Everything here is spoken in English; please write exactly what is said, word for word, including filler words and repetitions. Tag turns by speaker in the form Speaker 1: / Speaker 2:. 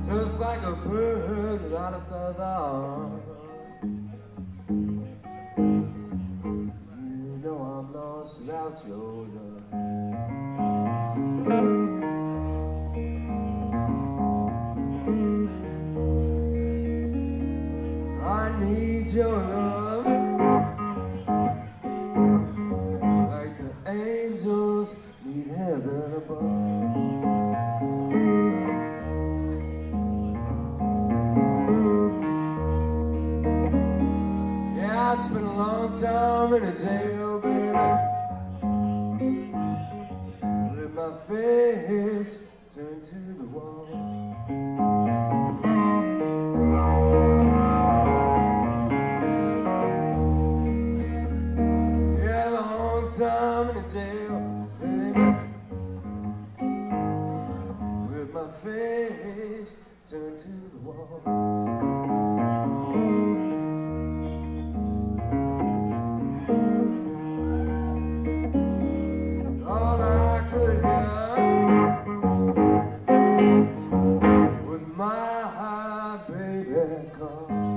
Speaker 1: just like a bird without a feather. You know I'm lost without your love. I need your love like the angels need heaven above. Yeah, I spent a long time in a jail, baby, with my face turned to the wall. Yeah, a long time in a jail, baby, with my face turned to the wall. All I could hear was my baby call.